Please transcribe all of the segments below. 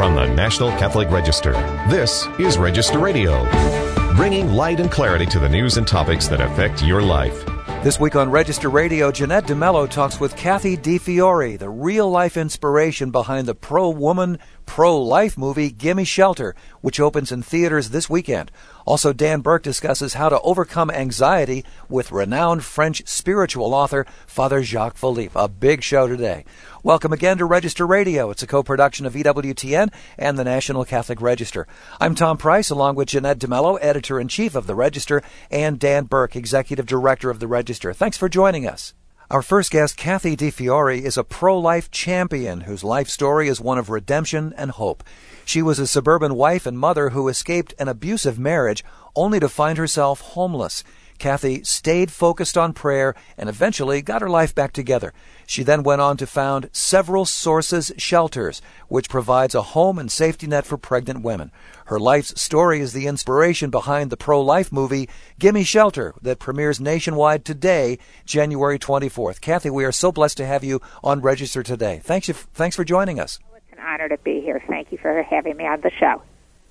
From the National Catholic Register, this is Register Radio, bringing light and clarity to the news and topics that affect your life. This week on Register Radio, Jeanette DeMello talks with Kathy DiFiore, the real-life inspiration behind the pro-woman, pro-life movie Gimme Shelter, which opens in theaters this weekend. Also, Dan Burke discusses how to overcome anxiety with renowned French spiritual author Father Jacques Philippe. A big show today. Welcome again to Register Radio. It's a co-production of EWTN and the National Catholic Register. I'm Tom Price, along with Jeanette DeMello, Editor-in-Chief of the Register, and Dan Burke, Executive Director of the Register. Thanks for joining us. Our first guest, Kathy DiFiore, is a pro-life champion whose life story is one of redemption and hope. She was a suburban wife and mother who escaped an abusive marriage only to find herself homeless. Kathy stayed focused on prayer and eventually got her life back together. She then went on to found Several Sources Shelters, which provides a home and safety net for pregnant women. Her life's story is the inspiration behind the pro-life movie Gimme Shelter that premieres nationwide today, January 24th. Kathy, we are so blessed to have you on Register today. Thanks for joining us. It's an honor to be here. Thank you for having me on the show.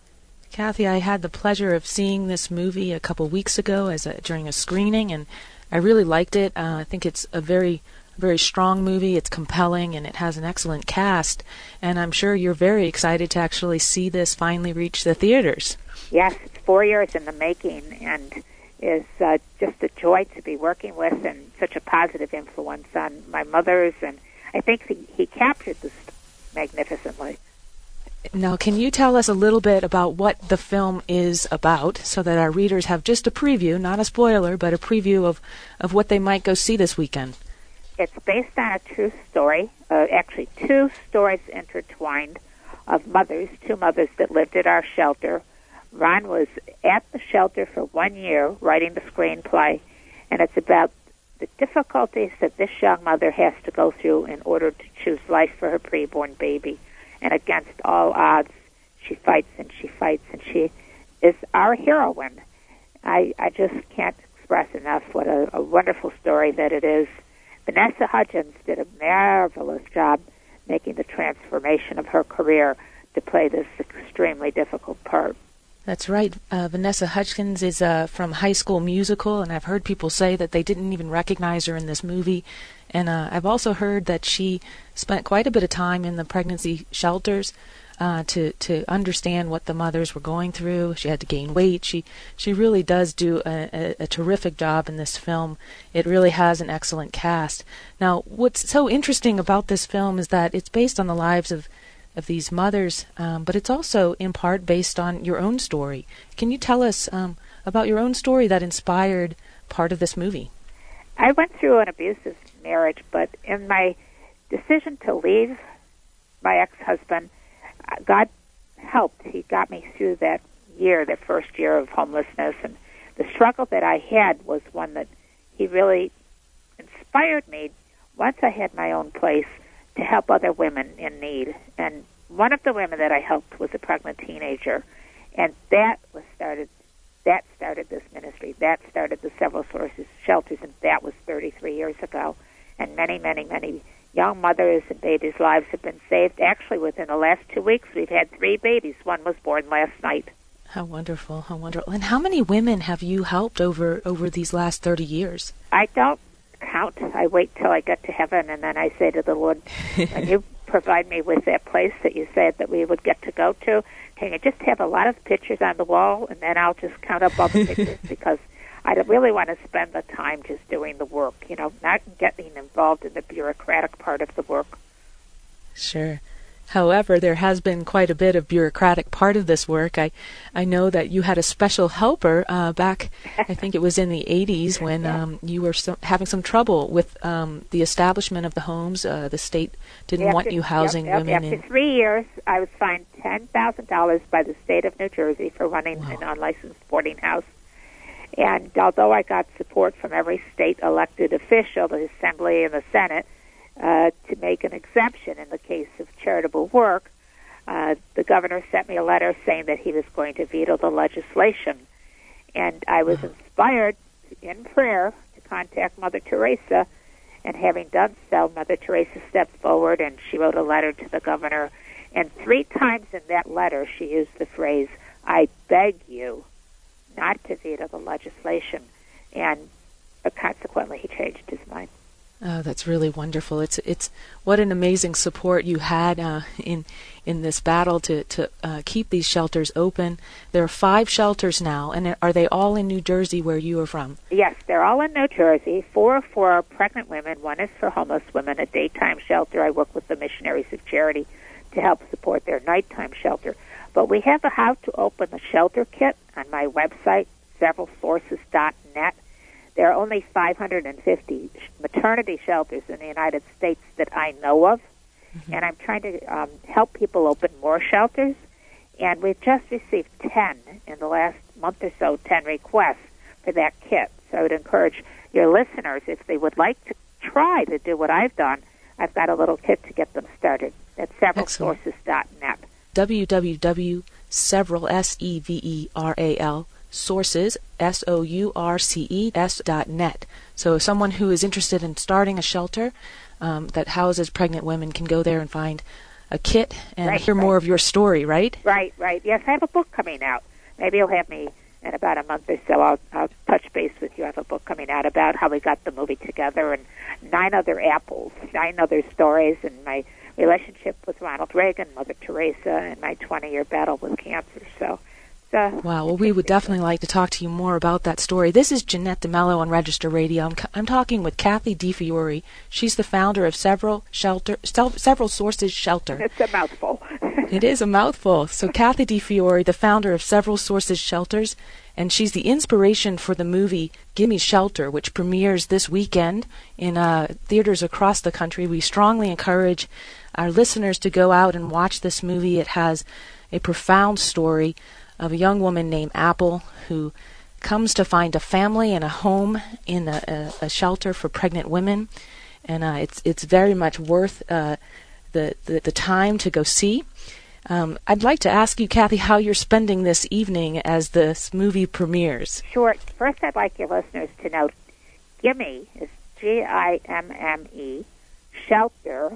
Kathy, I had the pleasure of seeing this movie a couple weeks ago during a screening, and I really liked it. I think it's a very, very strong movie. It's compelling, and it has an excellent cast. And I'm sure you're very excited to actually see this finally reach the theaters. Yes, it's 4 years in the making, and is just a joy to be working with, and such a positive influence on my mother's. And I think he captured this magnificently. Now, can you tell us a little bit about what the film is about so that our readers have just a preview, not a spoiler, but a preview of what they might go see this weekend? It's based on a true story, actually two stories intertwined of two mothers that lived at our shelter. Ron was at the shelter for 1 year writing the screenplay, and it's about the difficulties that this young mother has to go through in order to choose life for her preborn baby. And against all odds, she fights and she fights, and she is our heroine. I just can't express enough what a wonderful story that it is. Vanessa Hudgens did a marvelous job making the transformation of her career to play this extremely difficult part. That's right. Vanessa Hudgens is from High School Musical, and I've heard people say that they didn't even recognize her in this movie. And I've also heard that she spent quite a bit of time in the pregnancy shelters to understand what the mothers were going through. She had to gain weight. She really does do a terrific job in this film. It really has an excellent cast. Now, what's so interesting about this film is that it's based on the lives of these mothers, but it's also in part based on your own story. Can you tell us about your own story that inspired part of this movie? I went through an abusive marriage, but in my decision to leave my ex-husband, God helped. He got me through that first year of homelessness, and the struggle that I had was one that he really inspired me once I had my own place to help other women in need. And one of the women that I helped was a pregnant teenager, and that started this ministry. That started the Several Sources Shelters, and that was 33 years ago. And many, many, many young mothers and babies' lives have been saved. Actually, within the last 2 weeks, we've had 3 babies. One was born last night. How wonderful, how wonderful. And how many women have you helped over these last 30 years? I don't count. I wait till I get to heaven, and then I say to the Lord, when you provide me with that place that you said that we would get to go to, can you just have a lot of pictures on the wall, and then I'll just count up all the pictures, because I really want to spend the time just doing the work, not getting involved in the bureaucratic part of the work. Sure. However, there has been quite a bit of bureaucratic part of this work. I know that you had a special helper back, I think it was in the 80s, when you were having some trouble with the establishment of the homes. The state didn't want you housing women. After 3 years, I was fined $10,000 by the state of New Jersey for running an unlicensed boarding house. And although I got support from every state elected official, the Assembly and the Senate, to make an exemption in the case of charitable work, the governor sent me a letter saying that he was going to veto the legislation. And I was inspired in prayer to contact Mother Teresa, and having done so, Mother Teresa stepped forward and she wrote a letter to the governor And 3 times in that letter she used the phrase, "I beg you not to veto the legislation." And consequently, he changed his mind. Oh, that's really wonderful. It's what an amazing support you had in this battle to keep these shelters open. There are 5 shelters now, and are they all in New Jersey, where you are from? Yes, they're all in New Jersey. 4 are for pregnant women. 1 is for homeless women, a daytime shelter. I work with the Missionaries of Charity to help support their nighttime shelter. But we have a How to Open the Shelter kit on my website, severalsources.net. There are only 550 maternity shelters in the United States that I know of, and I'm trying to help people open more shelters. And we've just received 10 in the last month or so, 10 requests for that kit. So I would encourage your listeners, if they would like to try to do what I've done, I've got a little kit to get them started at severalsources.net. www.several, SEVERAL, sources, SOURCES.net. So someone who is interested in starting a shelter that houses pregnant women can go there and find a kit and hear more of your story, right? Right. Yes, I have a book coming out. Maybe you'll have me in about a month or so. I'll touch base with you. I have a book coming out about how we got the movie together, and 9 other apples, 9 other stories, and my relationship with Ronald Reagan, Mother Teresa, and my 20-year battle with cancer. So. Wow, well, we would definitely like to talk to you more about that story. This is Jeanette DeMello on Register Radio. I'm talking with Kathy DiFiore. She's the founder of Several Sources Shelter. It's a mouthful. It is a mouthful. So Kathy DiFiore, the founder of Several Sources Shelters, and she's the inspiration for the movie Gimme Shelter, which premieres this weekend in theaters across the country. We strongly encourage our listeners to go out and watch this movie. It has a profound story of a young woman named Apple who comes to find a family and a home in a shelter for pregnant women, and it's very much worth the time to go see. I'd like to ask you, Kathy, how you're spending this evening as this movie premieres. Sure. First, I'd like your listeners to know Gimme is GIMME, shelter,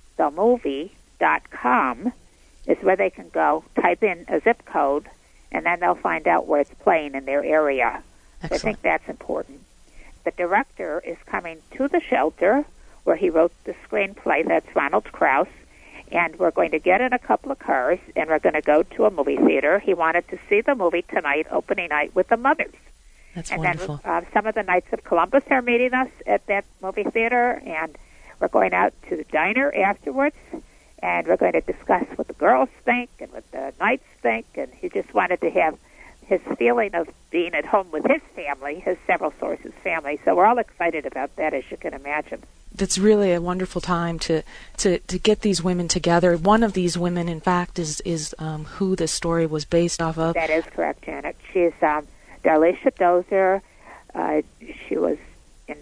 themovie.com is where they can go, type in a zip code, and then they'll find out where it's playing in their area. So I think that's important. The director is coming to the shelter where he wrote the screenplay. That's Ronald Krauss. And we're going to get in a couple of cars, and we're going to go to a movie theater. He wanted to see the movie tonight, opening night, with the mothers. That's wonderful. And then some of the Knights of Columbus are meeting us at that movie theater, and we're going out to the diner afterwards. And we're going to discuss what the girls think and what the knights think. And he just wanted to have his feeling of being at home with his family, his Several Sources family. So we're all excited about that, as you can imagine. It's really a wonderful time to get these women together. One of these women, in fact, is who this story was based off of. That is correct, Janet. She's Darlisha Dozer. She was in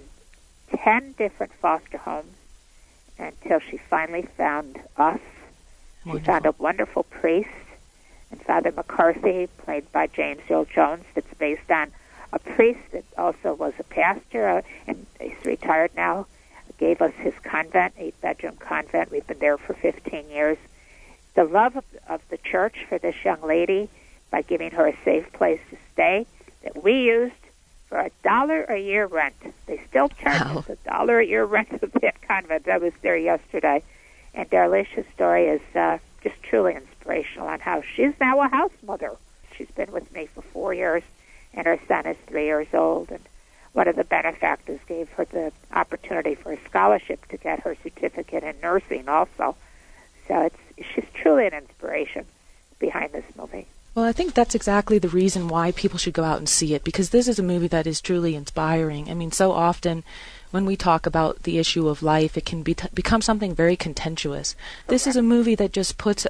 10 different foster homes until she finally found us. Wonderful. She found a wonderful priest, and Father McCarthy, played by James Earl Jones, that's based on a priest that also was a pastor, and he's retired now, gave us his convent, 8-bedroom convent. We've been there for 15 years. The love of the church for this young lady by giving her a safe place to stay that we used for $1 a year rent. They still charge us $1 a year rent of that convent. I was there yesterday. And Darlisha's story is just truly inspirational on how she's now a house mother. She's been with me for 4 years, and her son is 3 years old. And one of the benefactors gave her the opportunity for a scholarship to get her certificate in nursing also. So she's truly an inspiration behind this movie. Well, I think that's exactly the reason why people should go out and see it, because this is a movie that is truly inspiring. I mean, so often when we talk about the issue of life, it can become something very contentious. This is a movie that just puts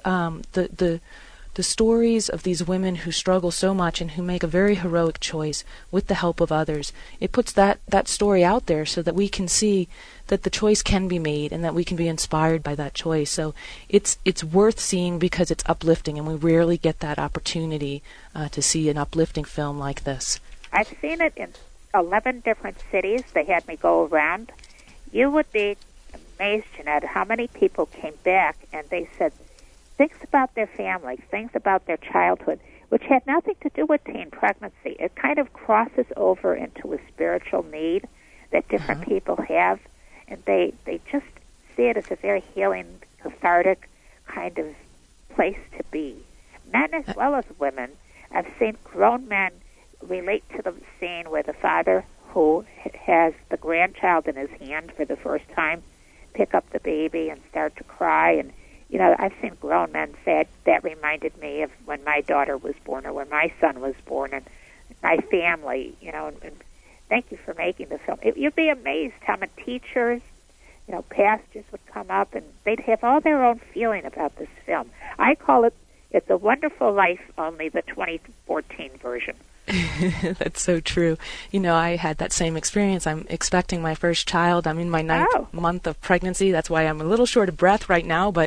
the stories of these women who struggle so much and who make a very heroic choice with the help of others. It puts that story out there so that we can see that the choice can be made and that we can be inspired by that choice. So it's worth seeing because it's uplifting, and we rarely get that opportunity to see an uplifting film like this. I've seen it in 11 different cities. They had me go around. You would be amazed, Jeanette, how many people came back and they said, things about their family, things about their childhood, which had nothing to do with teen pregnancy. It kind of crosses over into a spiritual need that different people have, and they just see it as a very healing, cathartic kind of place to be. Men as well as women. I've seen grown men relate to the scene where the father who has the grandchild in his hand for the first time pick up the baby and start to cry. And, you know, I've seen grown men say that reminded me of when my daughter was born or when my son was born and my family, you know. And thank you for making the film. You'd be amazed how many teachers, you know, pastors would come up and they'd have all their own feeling about this film. I call it It's a Wonderful Life, only the 2014 version. That's so true. You know, I had that same experience. I'm expecting my first child. I'm in my ninth month of pregnancy. That's why I'm a little short of breath right now. But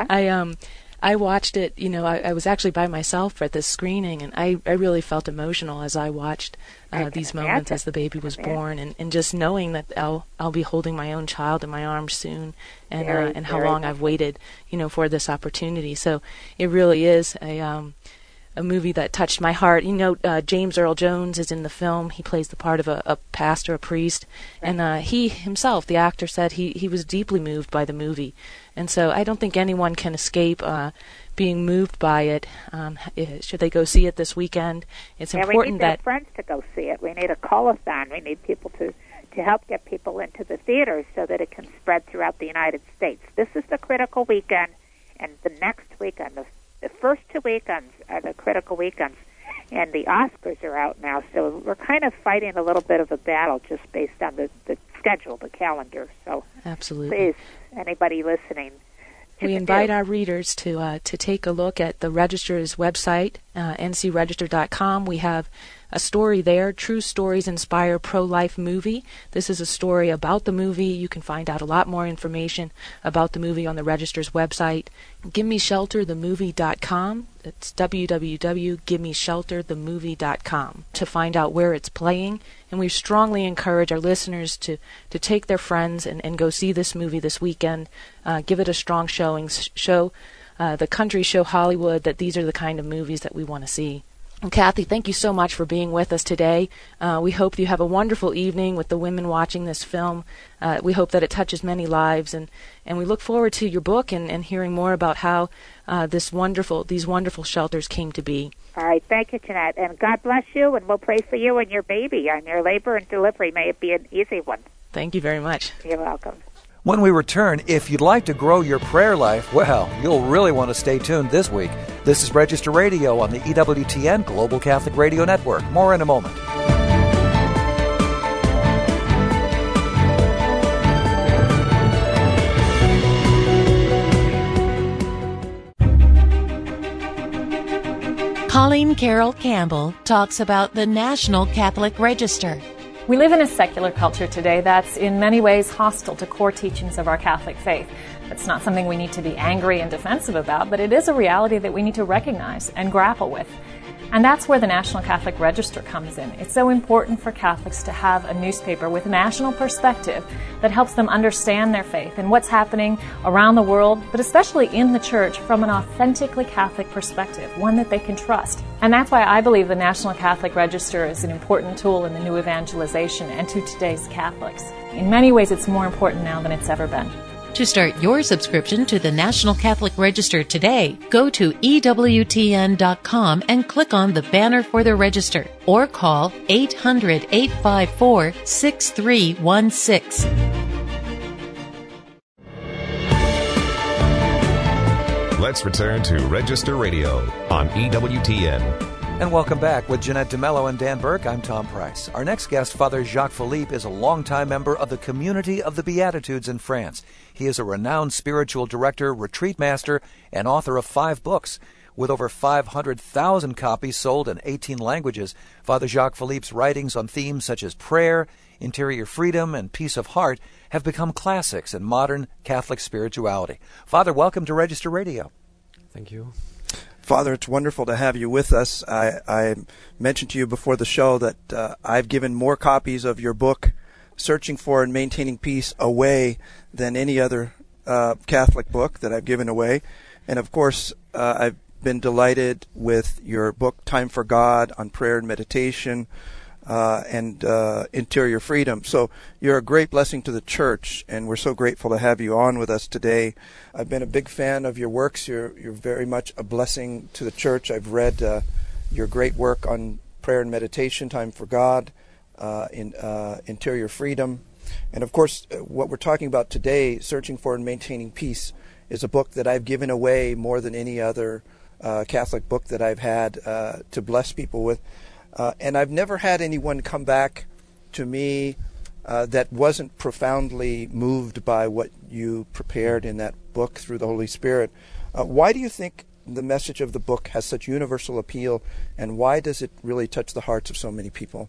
I watched it. You know, I was actually by myself at this screening, and I really felt emotional as I watched these moments as the baby was born, and just knowing that I'll be holding my own child in my arms soon, and how long I've waited, you know, for this opportunity. So it really is a movie that touched my heart. You know, James Earl Jones is in the film. He plays the part of a pastor, a priest, and he himself, the actor, said he was deeply moved by the movie. And so I don't think anyone can escape being moved by it. Should they go see it this weekend? It's important we need their friends to go see it. We need a call-a-thon. We need people to help get people into the theaters so that it can spread throughout the United States. This is the critical weekend, and the next weekend, the first 2 weekends are the critical weekends, and the Oscars are out now, so we're kind of fighting a little bit of a battle just based on the schedule, the calendar. So absolutely, please, anybody listening, we invite our readers to take a look at the Register's website, ncregister.com. We have a story there, True Stories Inspire Pro-Life Movie. This is a story about the movie. You can find out a lot more information about the movie on the Register's website. GiveMeShelterTheMovie.com. It's www.GiveMeShelterTheMovie.com to find out where it's playing. And we strongly encourage our listeners to take their friends and go see this movie this weekend. Give it a strong showing. Show the country, show Hollywood that these are the kind of movies that we want to see. And Kathy, thank you so much for being with us today. We hope you have a wonderful evening with the women watching this film. We hope that it touches many lives, and we look forward to your book and hearing more about how these wonderful shelters came to be. All right, thank you, Jeanette, and God bless you, and we'll pray for you and your baby on your labor and delivery. May it be an easy one. Thank you very much. You're welcome. When we return, if you'd like to grow your prayer life, well, you'll really want to stay tuned this week. This is Register Radio on the EWTN Global Catholic Radio Network. More in a moment. Colleen Carroll Campbell talks about the National Catholic Register. We live in a secular culture today that's in many ways hostile to core teachings of our Catholic faith. It's not something we need to be angry and defensive about, but it is a reality that we need to recognize and grapple with. And that's where the National Catholic Register comes in. It's so important for Catholics to have a newspaper with national perspective that helps them understand their faith and what's happening around the world, but especially in the Church from an authentically Catholic perspective, one that they can trust. And that's why I believe the National Catholic Register is an important tool in the new evangelization and to today's Catholics. In many ways, it's more important now than it's ever been. To start your subscription to the National Catholic Register today, go to EWTN.com and click on the banner for the Register, or call 800-854-6316. Let's return to Register Radio on EWTN. And welcome back. With Jeanette DeMello and Dan Burke, I'm Tom Price. Our next guest, Father Jacques Philippe, is a longtime member of the Community of the Beatitudes in France. He is a renowned spiritual director, retreat master, and author of 5 books. With over 500,000 copies sold in 18 languages, Father Jacques Philippe's writings on themes such as prayer, interior freedom, and peace of heart have become classics in modern Catholic spirituality. Father, welcome to Register Radio. Thank you. Father, it's wonderful to have you with us. I mentioned to you before the show that I've given more copies of your book, Searching for and Maintaining Peace, away than any other Catholic book that I've given away. And, of course, I've been delighted with your book, Time for God, on prayer and meditation, and interior freedom. So you're a great blessing to the church, and we're so grateful to have you on with us today. I've been a big fan of your works. You're very much a blessing to the church. I've read your great work on prayer and meditation, Time for God, in interior freedom. And, of course, what we're talking about today, Searching for and Maintaining Peace, is a book that I've given away more than any other Catholic book that I've had to bless people with. And I've never had anyone come back to me that wasn't profoundly moved by what you prepared in that book through the Holy Spirit. Why do you think the message of the book has such universal appeal, and why does it really touch the hearts of so many people?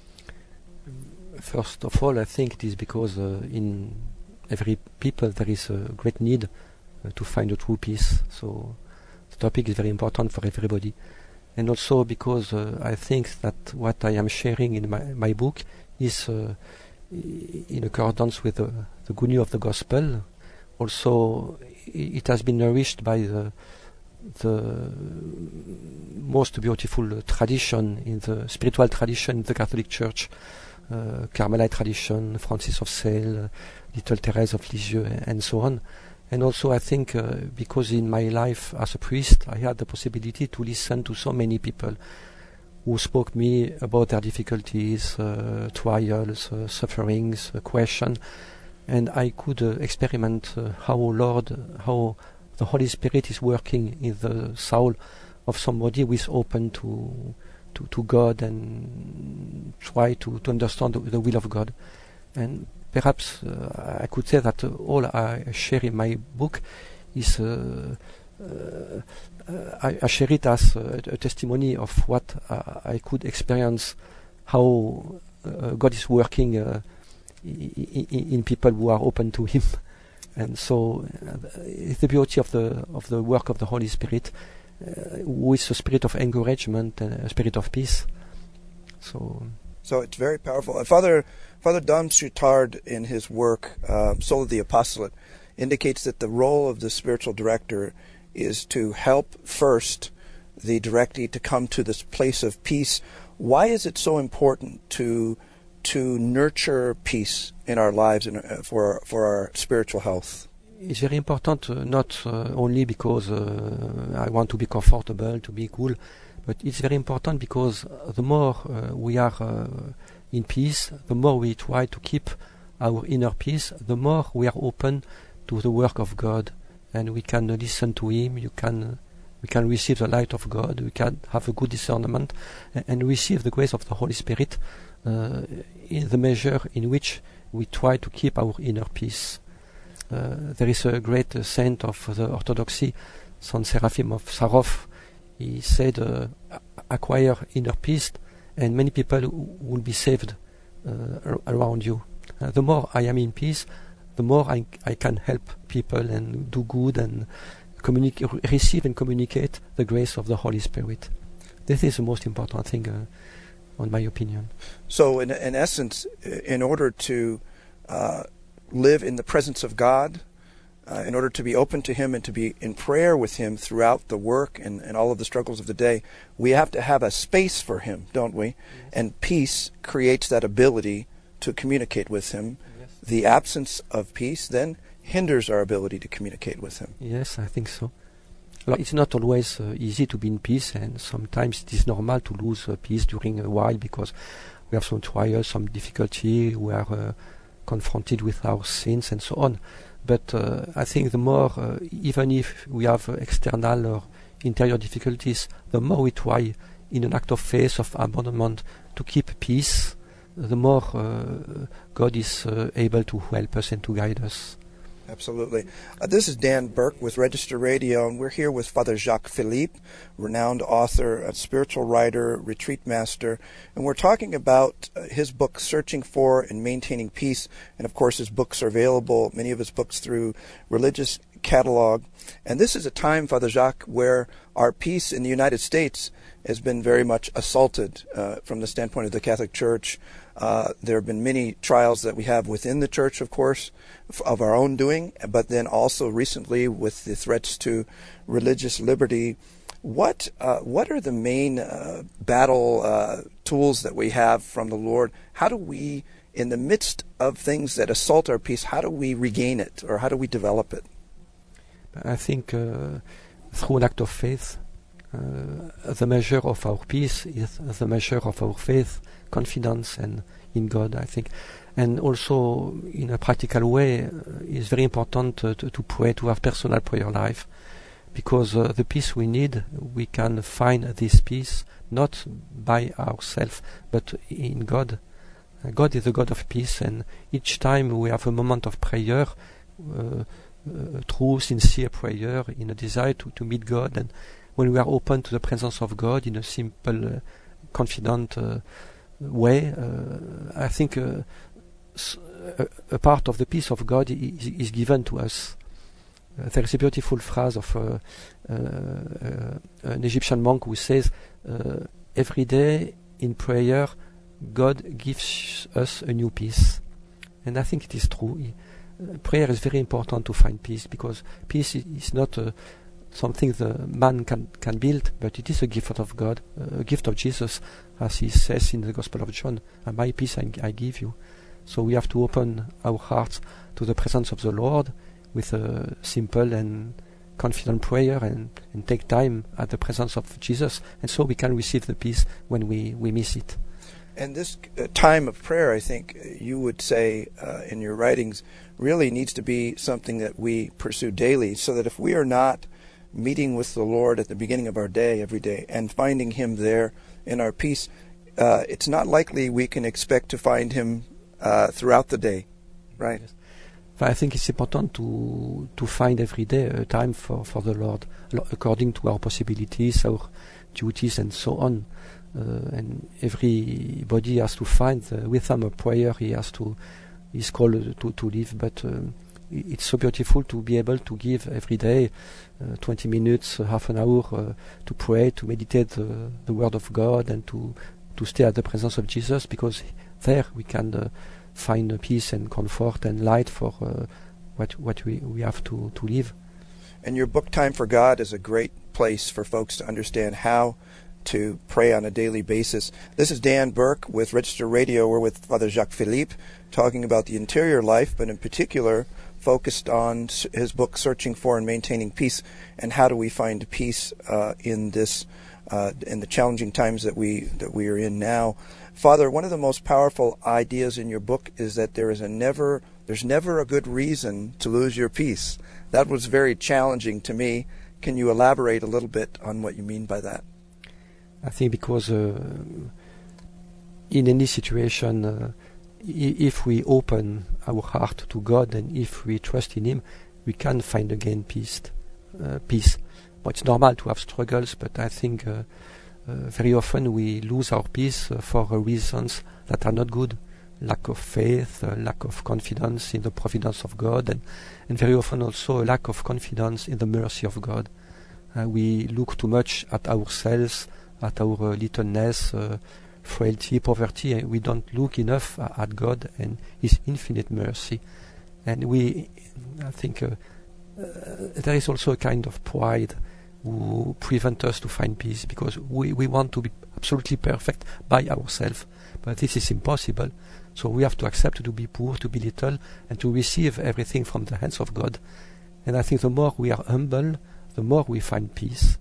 First of all, I think it is because in every people there is a great need to find a true peace. So the topic is very important for everybody. And also because I think that what I am sharing in my book is in accordance with the good news of the gospel. Also, it has been nourished by the most beautiful tradition in the spiritual tradition in the Catholic Church, Carmelite tradition, Francis of Sales, Little Therese of Lisieux, and so on. And also I think because in my life as a priest I had the possibility to listen to so many people who spoke to me about their difficulties, trials, sufferings, questions, and I could experiment how the Holy Spirit is working in the soul of somebody who is open to God and try to understand the will of God. And perhaps I could say that all I share in my book is I share it as a testimony of what I could experience, how God is working in people who are open to Him. And so it's the beauty of the work of the Holy Spirit, with a spirit of encouragement and a spirit of peace. So it's very powerful. Father Dom Soutard, in his work, Soul of the Apostolate, indicates that the role of the spiritual director is to help first the directee to come to this place of peace. Why is it so important to nurture peace in our lives and for our spiritual health? It's very important, not only because I want to be comfortable, to be cool, but it's very important because the more we are in peace, the more we try to keep our inner peace, the more we are open to the work of God, and we can listen to Him. We can receive the light of God. We can have a good discernment and receive the grace of the Holy Spirit in the measure in which we try to keep our inner peace. There is a great saint of the Orthodoxy, Saint Seraphim of Sarov. He said, acquire inner peace and many people will be saved around you. The more I am in peace, the more I can help people and do good and receive and communicate the grace of the Holy Spirit. This is the most important thing, in my opinion. So in essence, in order to live in the presence of God, in order to be open to Him and to be in prayer with Him throughout the work and all of the struggles of the day, we have to have a space for Him, don't we? Yes. And peace creates that ability to communicate with Him. Yes. The absence of peace then hinders our ability to communicate with Him. Yes, I think so. It's not always easy to be in peace, and sometimes it is normal to lose peace during a while because we have some trials, some difficulty, we are confronted with our sins and so on. But I think the more, even if we have external or interior difficulties, the more we try in an act of faith, of abandonment, to keep peace, the more God is able to help us and to guide us. Absolutely. This is Dan Burke with Register Radio, and we're here with Father Jacques Philippe, renowned author, a spiritual writer, retreat master, and we're talking about his book, Searching for and Maintaining Peace, and of course his books are available, many of his books, through religious catalog. And this is a time, Father Jacques, where our peace in the United States has been very much assaulted from the standpoint of the Catholic Church. There have been many trials that we have within the Church, of course, of our own doing, but then also recently with the threats to religious liberty. What are the main battle tools that we have from the Lord? How do we, in the midst of things that assault our peace, how do we regain it, or how do we develop it? I think through an act of faith, the measure of our peace is the measure of our faith, confidence, and in God, I think. And also, in a practical way, it's very important to pray, to have personal prayer life, because the peace we need, we can find this peace not by ourselves, but in God. God is the God of peace, and each time we have a moment of prayer, true, sincere prayer, in a desire to meet God, and when we are open to the presence of God in a simple, confident way, I think a part of the peace of God is given to us. There is a beautiful phrase of an Egyptian monk who says, every day in prayer, God gives us a new peace. And I think it is true. Prayer is very important to find peace, because peace is not something the man can build, but it is a gift of God, a gift of Jesus, as he says in the Gospel of John, my peace I give you. So we have to open our hearts to the presence of the Lord with a simple and confident prayer, and take time at the presence of Jesus, and so we can receive the peace when we miss it. And this time of prayer, I think you would say in your writings, really needs to be something that we pursue daily, so that if we are not meeting with the Lord at the beginning of our day, every day, and finding Him there in our peace, it's not likely we can expect to find Him throughout the day, right? Yes. I think it's important to find every day a time for the Lord, according to our possibilities, our duties, and so on. And everybody has to find with him a prayer he's called to live. But it's so beautiful to be able to give every day 20 minutes, half an hour to pray, to meditate the Word of God, and to stay at the presence of Jesus, because there we can find peace and comfort and light for what we have to live. And your book, Time for God, is a great place for folks to understand how to pray on a daily basis. This is Dan Burke with Register Radio. We're with Father Jacques Philippe, talking about the interior life, but in particular focused on his book, Searching for and Maintaining Peace, and how do we find peace in the challenging times that we are in now. Father, one of the most powerful ideas in your book is that there's never a good reason to lose your peace. That was very challenging to me. Can you elaborate a little bit on what you mean by that? I think because in any situation, if we open our heart to God and if we trust in Him, we can find again peace. But it's normal to have struggles, but I think very often we lose our peace for reasons that are not good. Lack of faith, lack of confidence in the providence of God, and very often also a lack of confidence in the mercy of God. We look too much at ourselves, at our littleness, frailty, poverty, and we don't look enough at God and His infinite mercy. And I think there is also a kind of pride who prevent us to find peace, because we want to be absolutely perfect by ourselves, but this is impossible. So we have to accept to be poor, to be little, and to receive everything from the hands of God. And I think the more we are humble, the more we find peace.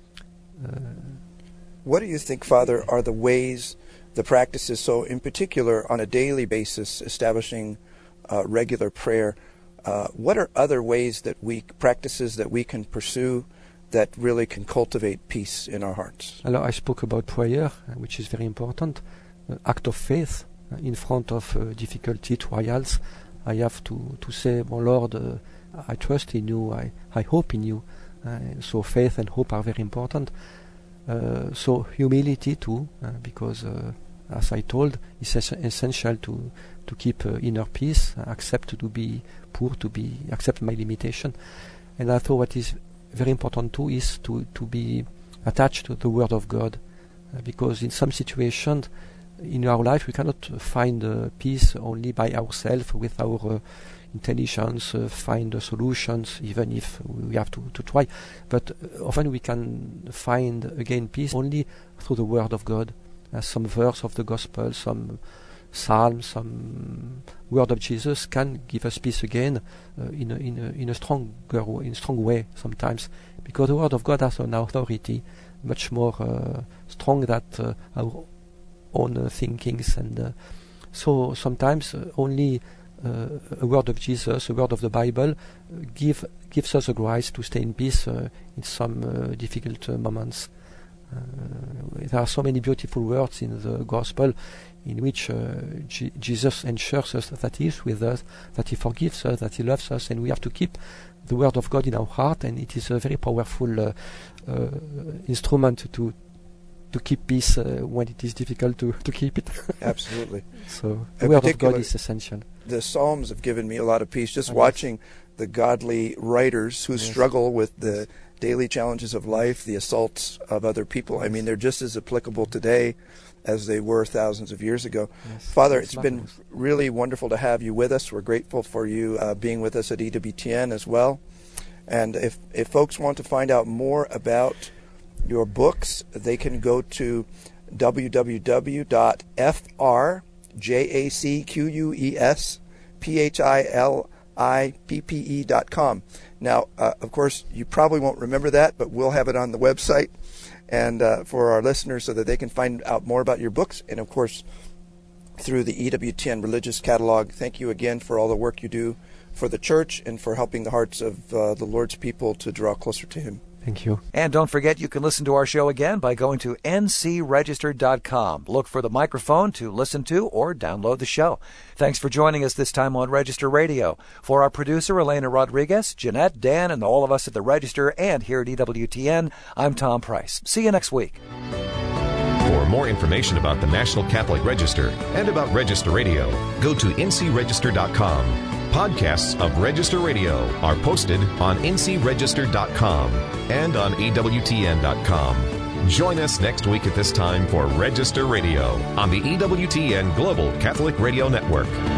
What do you think, Father, are the ways, the practices, so in particular on a daily basis, establishing regular prayer, what are other ways practices that we can pursue that really can cultivate peace in our hearts? I spoke about prayer, which is very important. Act of faith in front of difficulty, trials. I have to say, oh Lord, I trust in you, I hope in you. So faith and hope are very important. So humility too, because as I told, it's essential to keep inner peace, accept to be poor, accept my limitation. And I thought what is very important too is to be attached to the Word of God, because in some situations in our life we cannot find peace only by ourselves with our intelligence, find solutions, even if we have to try. But often we can find again peace only through the Word of God, some verse of the Gospel, some psalm, some word of Jesus can give us peace again in a strong way sometimes, because the Word of God has an authority much more strong than our own thinkings, and so sometimes only a word of Jesus, a word of the Bible, gives us a grace to stay in peace in some difficult moments. There are so many beautiful words in the Gospel in which Jesus ensures us that He is with us, that He forgives us, that He loves us, and we have to keep the Word of God in our heart, and it is a very powerful instrument to keep peace when it is difficult to keep it. Absolutely. So the Word of God is essential. The Psalms have given me a lot of peace, just watching the godly writers who struggle with the daily challenges of life, the assaults of other people. I mean, they're just as applicable today as they were thousands of years ago. Father, it's been really wonderful to have you with us. We're grateful for you being with us at EWTN as well. And if folks want to find out more about your books, they can go to www.frjacquesphippe.com. Now, of course, you probably won't remember that, but we'll have it on the website and for our listeners so that they can find out more about your books, and, of course, through the EWTN Religious Catalog. Thank you again for all the work you do for the church and for helping the hearts of the Lord's people to draw closer to Him. Thank you. And don't forget, you can listen to our show again by going to ncregister.com. Look for the microphone to listen to or download the show. Thanks for joining us this time on Register Radio. For our producer, Elena Rodriguez, Jeanette, Dan, and all of us at the Register and here at EWTN, I'm Tom Price. See you next week. For more information about the National Catholic Register and about Register Radio, go to ncregister.com. Podcasts of Register Radio are posted on ncregister.com and on EWTN.com. Join us next week at this time for Register Radio on the EWTN Global Catholic Radio Network.